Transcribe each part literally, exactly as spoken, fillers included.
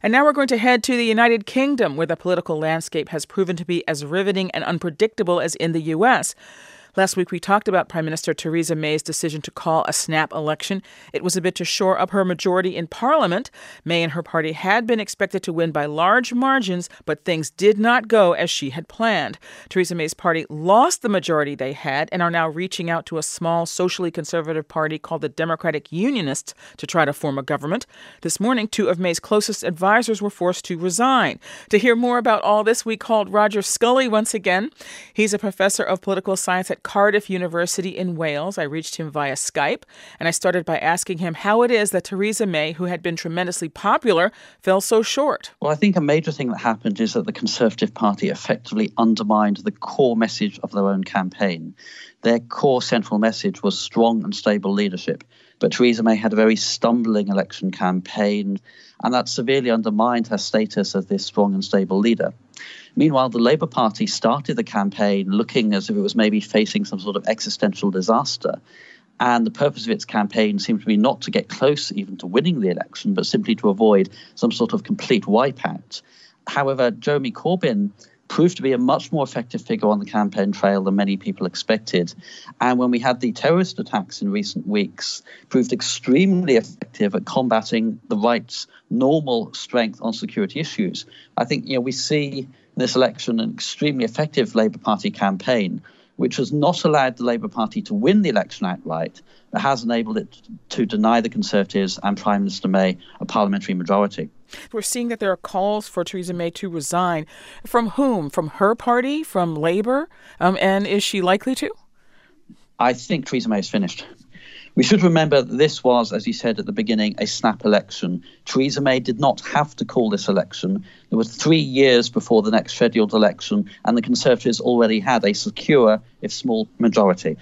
And now we're going to head to the United Kingdom, where the political landscape has proven to be as riveting and unpredictable as in the U S. Last week, we talked about Prime Minister Theresa May's decision to call a snap election. It was a bit to shore up her majority in Parliament. May and her party had been expected to win by large margins, but things did not go as she had planned. Theresa May's party lost the majority they had and are now reaching out to a small socially conservative party called the Democratic Unionists to try to form a government. This morning, two of May's closest advisors were forced to resign. To hear more about all this, we called Roger Scully once again. He's a professor of political science at Cardiff University in Wales. I reached him via Skype, and I started by asking him how it is that Theresa May, who had been tremendously popular, fell so short. Well, I think a major thing that happened is that the Conservative Party effectively undermined the core message of their own campaign. Their core central message was strong and stable leadership. But Theresa May had a very stumbling election campaign, and that severely undermined her status as this strong and stable leader. Meanwhile, the Labour Party started the campaign looking as if it was maybe facing some sort of existential disaster. And the purpose of its campaign seemed to be not to get close even to winning the election, but simply to avoid some sort of complete wipeout. However, Jeremy Corbyn proved to be a much more effective figure on the campaign trail than many people expected. And when we had the terrorist attacks in recent weeks, proved extremely effective at combating the right's normal strength on security issues. I think, you know, we see in this election an extremely effective Labour Party campaign, which has not allowed the Labour Party to win the election outright, but has enabled it to deny the Conservatives and Prime Minister May a parliamentary majority. We're seeing that there are calls for Theresa May to resign. From whom? From her party? From Labour? Um, and is she likely to? I think Theresa May is finished. We should remember that this was, as you said at the beginning, a snap election. Theresa May did not have to call this election. There were three years before the next scheduled election, and the Conservatives already had a secure, if small, majority.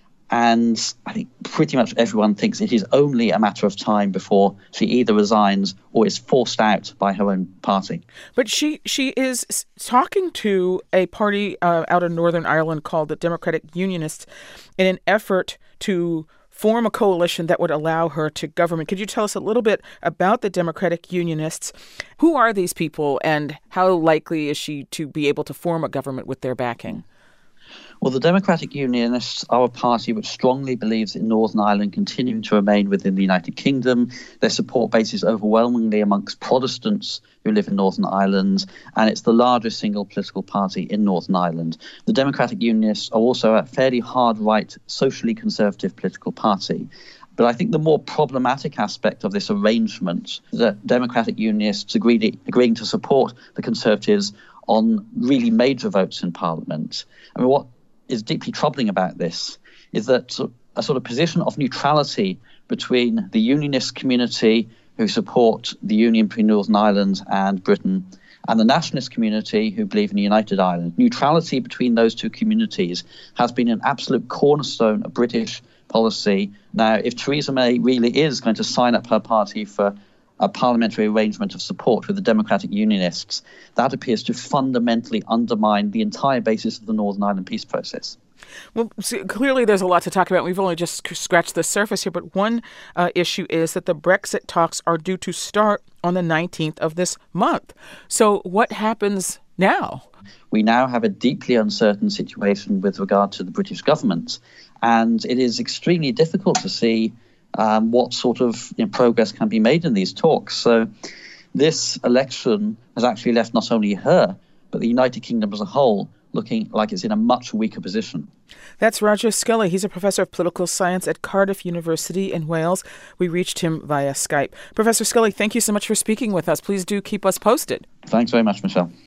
And I think pretty much everyone thinks it is only a matter of time before she either resigns or is forced out by her own party. But she she is talking to a party uh, out in Northern Ireland called the Democratic Unionists in an effort to form a coalition that would allow her to govern. Could you tell us a little bit about the Democratic Unionists? Who are these people, and how likely is she to be able to form a government with their backing? Well, the Democratic Unionists are a party which strongly believes in Northern Ireland continuing to remain within the United Kingdom. Their support base is overwhelmingly amongst Protestants who live in Northern Ireland, and it's the largest single political party in Northern Ireland. The Democratic Unionists are also a fairly hard-right, socially conservative political party. But I think the more problematic aspect of this arrangement, the Democratic Unionists agreed, agreeing to support the Conservatives on really major votes in Parliament. I mean, what is deeply troubling about this is that a sort of position of neutrality between the unionist community who support the union between Northern Ireland and Britain and the nationalist community who believe in a united Ireland. Neutrality between those two communities has been an absolute cornerstone of British policy. Now, if Theresa May really is going to sign up her party for a parliamentary arrangement of support with the Democratic Unionists, that appears to fundamentally undermine the entire basis of the Northern Ireland peace process. Well, see, clearly there's a lot to talk about. We've only just scratched the surface here, but one uh, issue is that the Brexit talks are due to start on the nineteenth of this month. So what happens now? We now have a deeply uncertain situation with regard to the British government, and it is extremely difficult to see Um, what sort of you know, progress can be made in these talks. So this election has actually left not only her, but the United Kingdom as a whole looking like it's in a much weaker position. That's Roger Scully. He's a professor of political science at Cardiff University in Wales. We reached him via Skype. Professor Scully, thank you so much for speaking with us. Please do keep us posted. Thanks very much, Michelle.